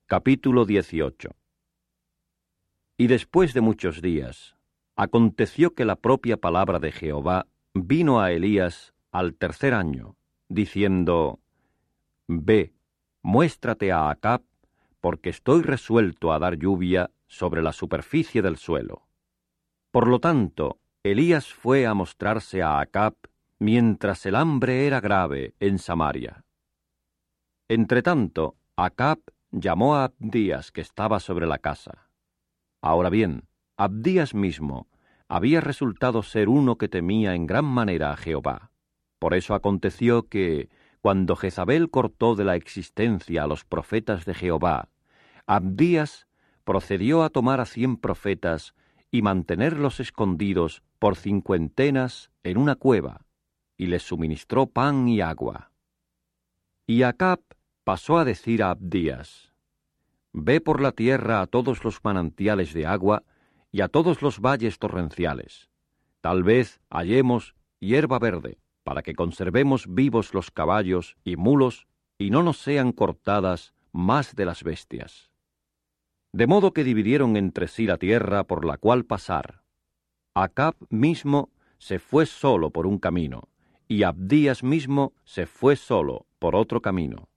Capítulo 18. Y después de muchos días, aconteció que la propia palabra de Jehová vino a Elías al tercer año, diciendo: Ve, muéstrate a Acab, porque estoy resuelto a dar lluvia sobre la superficie del suelo. Por lo tanto, Elías fue a mostrarse a Acab mientras el hambre era grave en Samaria. Entretanto, Acab llamó a Abdías, que estaba sobre la casa. Ahora bien, Abdías mismo había resultado ser uno que temía en gran manera a Jehová. Por eso aconteció que, cuando Jezabel cortó de la existencia a los profetas de Jehová, Abdías procedió a tomar a 100 profetas y mantenerlos escondidos por 50 en una cueva, y les suministró pan y agua. Y Acab pasó a decir a Abdías: Ve por la tierra a todos los manantiales de agua y a todos los valles torrenciales. Tal vez hallemos hierba verde, para que conservemos vivos los caballos y mulos y no nos sean cortadas más de las bestias. De modo que dividieron entre sí la tierra por la cual pasar. Acab mismo se fue solo por un camino, y Abdías mismo se fue solo por otro camino.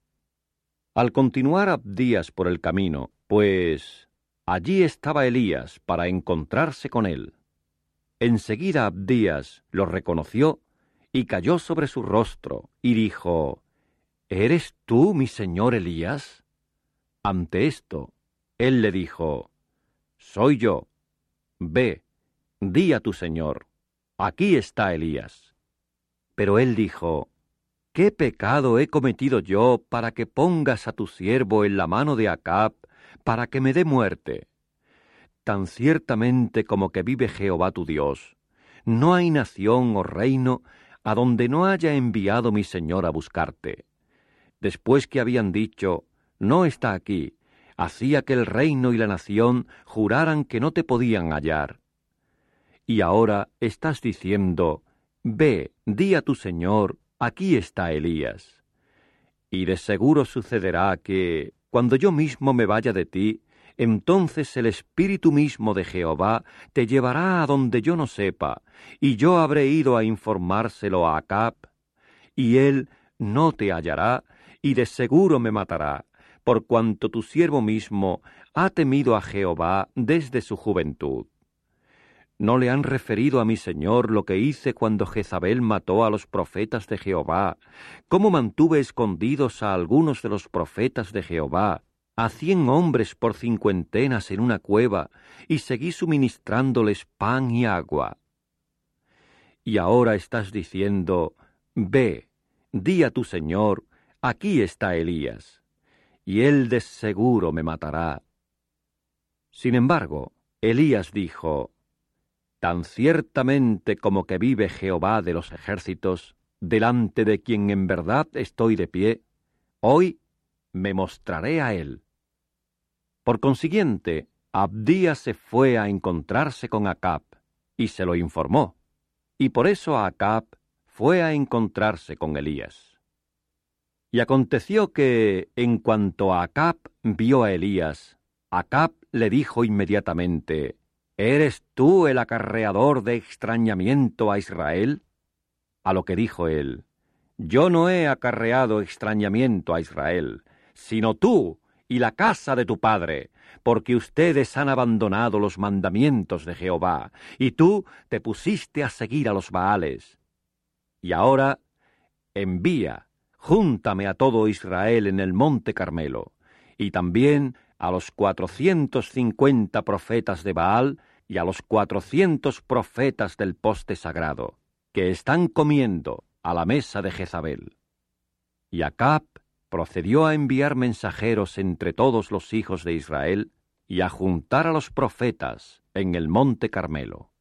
Al continuar Abdías por el camino, pues allí estaba Elías para encontrarse con él. Enseguida Abdías lo reconoció y cayó sobre su rostro y dijo: ¿Eres tú, mi señor Elías? Ante esto, él le dijo: Soy yo. Ve, di a tu señor: aquí está Elías. Pero él dijo: ¿Qué pecado he cometido yo para que pongas a tu siervo en la mano de Acab para que me dé muerte? Tan ciertamente como que vive Jehová tu Dios, no hay nación o reino a donde no haya enviado mi señor a buscarte. Después que habían dicho: no está aquí, hacía que el reino y la nación juraran que no te podían hallar. Y ahora estás diciendo: ve, di a tu señor: aquí está Elías. Y de seguro sucederá que, cuando yo mismo me vaya de ti, entonces el Espíritu mismo de Jehová te llevará a donde yo no sepa, y yo habré ido a informárselo a Acab, y él no te hallará, y de seguro me matará, por cuanto tu siervo mismo ha temido a Jehová desde su juventud. ¿No le han referido a mi señor lo que hice cuando Jezabel mató a los profetas de Jehová? ¿Cómo mantuve escondidos a algunos de los profetas de Jehová, a 100 hombres por 50 en una cueva, y seguí suministrándoles pan y agua? Y ahora estás diciendo: ve, di a tu señor: aquí está Elías, y él de seguro me matará. Sin embargo, Elías dijo: tan ciertamente como que vive Jehová de los ejércitos, delante de quien en verdad estoy de pie, hoy me mostraré a él. Por consiguiente, Abdías se fue a encontrarse con Acab, y se lo informó, y por eso Acab fue a encontrarse con Elías. Y aconteció que, en cuanto Acab vio a Elías, Acab le dijo inmediatamente: ¿eres tú el acarreador de extrañamiento a Israel? A lo que dijo él: yo no he acarreado extrañamiento a Israel, sino tú y la casa de tu padre, porque ustedes han abandonado los mandamientos de Jehová, y tú te pusiste a seguir a los Baales. Y ahora envía, júntame a todo Israel en el monte Carmelo, y también a los 450 profetas de Baal y a los 400 profetas del poste sagrado, que están comiendo a la mesa de Jezabel. Y Acab procedió a enviar mensajeros entre todos los hijos de Israel y a juntar a los profetas en el monte Carmelo.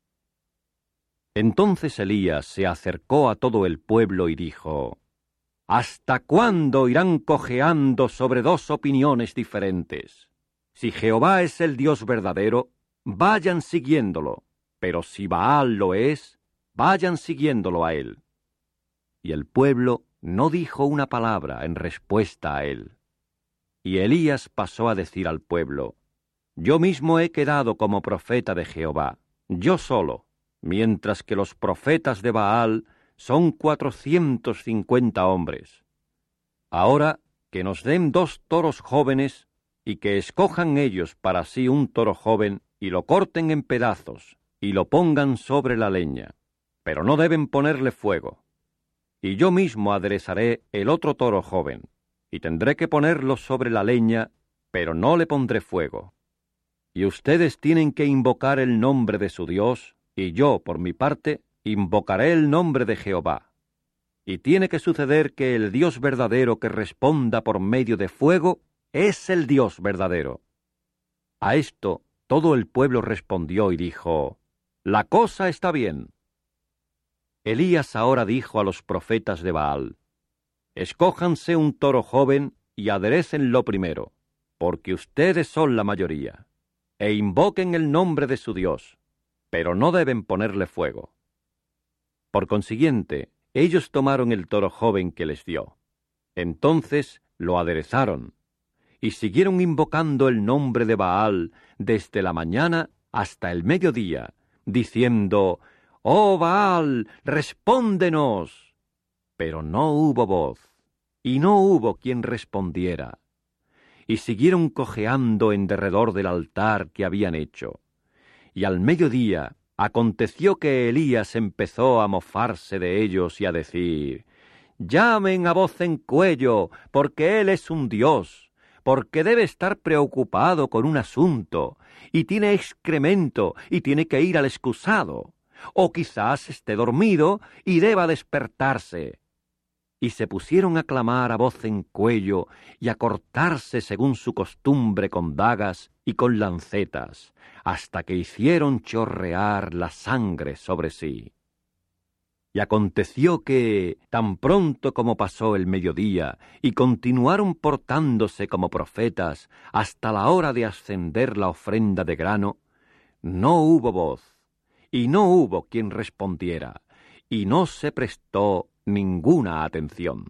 Entonces Elías se acercó a todo el pueblo y dijo: ¿hasta cuándo irán cojeando sobre 2 opiniones diferentes? Si Jehová es el Dios verdadero, vayan siguiéndolo, pero si Baal lo es, vayan siguiéndolo a él. Y el pueblo no dijo una palabra en respuesta a él. Y Elías pasó a decir al pueblo: Yo mismo he quedado como profeta de Jehová, yo solo, mientras que los profetas de Baal son 450 hombres. Ahora que nos den 2 toros jóvenes, y que escojan ellos para sí un toro joven, y lo corten en pedazos, y lo pongan sobre la leña, pero no deben ponerle fuego. Y yo mismo aderezaré el otro toro joven, y tendré que ponerlo sobre la leña, pero no le pondré fuego. Y ustedes tienen que invocar el nombre de su Dios, y yo, por mi parte, invocaré el nombre de Jehová. Y tiene que suceder que el Dios verdadero que responda por medio de fuego es el Dios verdadero. A esto todo el pueblo respondió y dijo: La cosa está bien. Elías ahora dijo a los profetas de Baal: Escójanse un toro joven y aderécenlo primero, porque ustedes son la mayoría, e invoquen el nombre de su Dios, pero no deben ponerle fuego. Por consiguiente, ellos tomaron el toro joven que les dio. Entonces lo aderezaron, y siguieron invocando el nombre de Baal desde la mañana hasta el mediodía, diciendo: «¡Oh Baal, respóndenos!». Pero no hubo voz, y no hubo quien respondiera. Y siguieron cojeando en derredor del altar que habían hecho. Y al mediodía aconteció que Elías empezó a mofarse de ellos y a decir: «Llamen a voz en cuello, porque él es un dios, porque debe estar preocupado con un asunto, y tiene excremento, y tiene que ir al excusado, o quizás esté dormido y deba despertarse». Y se pusieron a clamar a voz en cuello y a cortarse según su costumbre con dagas y con lancetas, hasta que hicieron chorrear la sangre sobre sí. Y aconteció que, tan pronto como pasó el mediodía, y continuaron portándose como profetas hasta la hora de ascender la ofrenda de grano, no hubo voz, y no hubo quien respondiera, y no se prestó ninguna atención.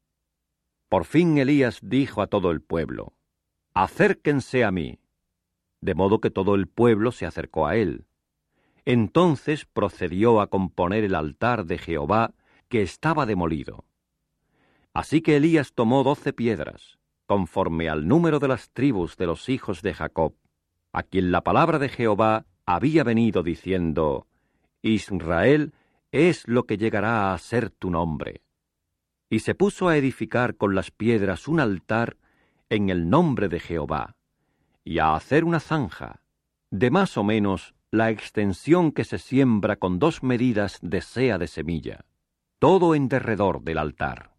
Por fin Elías dijo a todo el pueblo: «Acérquense a mí». De modo que todo el pueblo se acercó a él. Entonces procedió a componer el altar de Jehová, que estaba demolido. Así que Elías tomó 12 piedras, conforme al número de las tribus de los hijos de Jacob, a quien la palabra de Jehová había venido diciendo: «Israel es lo que llegará a ser tu nombre». Y se puso a edificar con las piedras un altar en el nombre de Jehová, y a hacer una zanja, de más o menos la extensión que se siembra con 2 medidas de sea de semilla, todo en derredor del altar.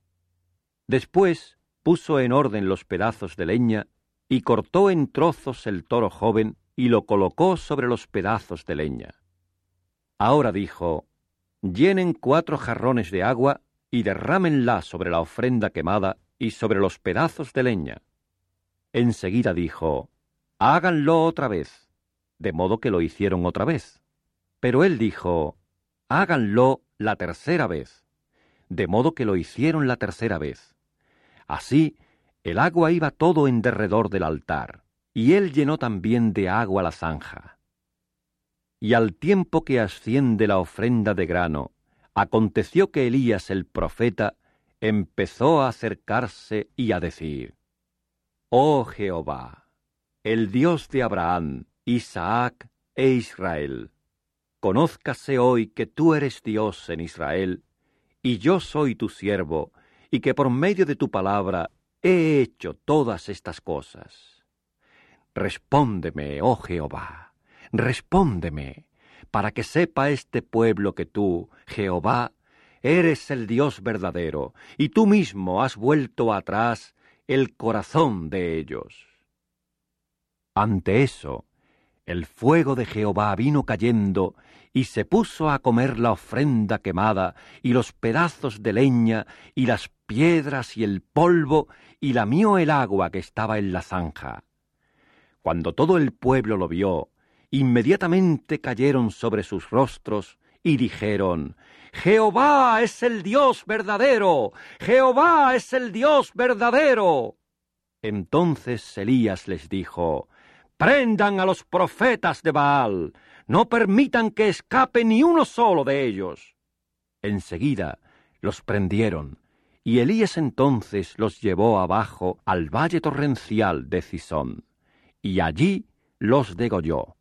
Después puso en orden los pedazos de leña, y cortó en trozos el toro joven, y lo colocó sobre los pedazos de leña. Ahora dijo: «Llenen 4 jarrones de agua, y derrámenla sobre la ofrenda quemada y sobre los pedazos de leña». Enseguida dijo: «Háganlo otra vez», de modo que lo hicieron otra vez. Pero él dijo: «Háganlo la tercera vez», de modo que lo hicieron la tercera vez. Así, el agua iba todo en derredor del altar, y él llenó también de agua la zanja. Y al tiempo que asciende la ofrenda de grano, aconteció que Elías el profeta empezó a acercarse y a decir: «Oh Jehová, el Dios de Abraham, Isaac e Israel, conózcase hoy que tú eres Dios en Israel, y yo soy tu siervo, y que por medio de tu palabra he hecho todas estas cosas. Respóndeme, oh Jehová, respóndeme, para que sepa este pueblo que tú, Jehová, eres el Dios verdadero, y tú mismo has vuelto atrás el corazón de ellos». Ante eso, el fuego de Jehová vino cayendo, y se puso a comer la ofrenda quemada, y los pedazos de leña, y las piedras y el polvo, y lamió el agua que estaba en la zanja. Cuando todo el pueblo lo vio, inmediatamente cayeron sobre sus rostros, y dijeron: «Jehová es el Dios verdadero, Jehová es el Dios verdadero». Entonces Elías les dijo: «Prendan a los profetas de Baal, no permitan que escape ni uno solo de ellos». Enseguida los prendieron, y Elías entonces los llevó abajo al valle torrencial de Cisón, y allí los degolló.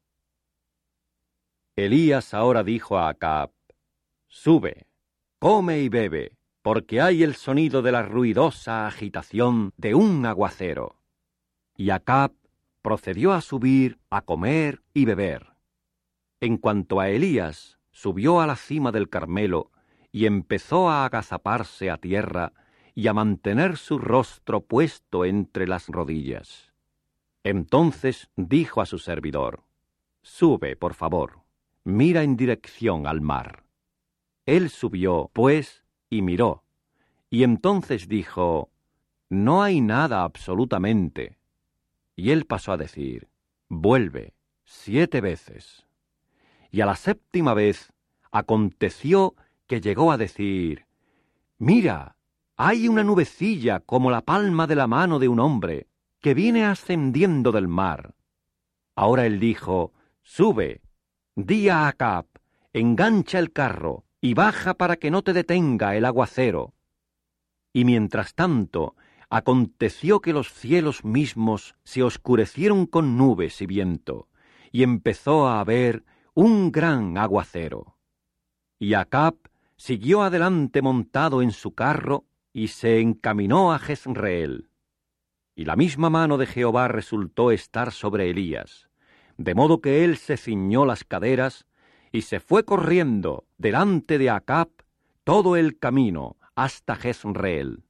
Elías ahora dijo a Acab: «Sube, come y bebe, porque hay el sonido de la ruidosa agitación de un aguacero». Y Acab procedió a subir, a comer y beber. En cuanto a Elías, subió a la cima del Carmelo y empezó a agazaparse a tierra y a mantener su rostro puesto entre las rodillas. Entonces dijo a su servidor: «Sube, por favor, mira en dirección al mar». Él subió, pues, y miró, y entonces dijo: «No hay nada absolutamente». Y él pasó a decir: «Vuelve 7 veces». Y a la 7ª vez aconteció que llegó a decir: «Mira, hay una nubecilla como la palma de la mano de un hombre, que viene ascendiendo del mar». Ahora él dijo: «Sube, di a Acab, engancha el carro, y baja para que no te detenga el aguacero». Y mientras tanto, aconteció que los cielos mismos se oscurecieron con nubes y viento, y empezó a haber un gran aguacero. Y Acab siguió adelante montado en su carro, y se encaminó a Jezreel. Y la misma mano de Jehová resultó estar sobre Elías, de modo que él se ciñó las caderas, y se fue corriendo delante de Acab todo el camino hasta Jezreel.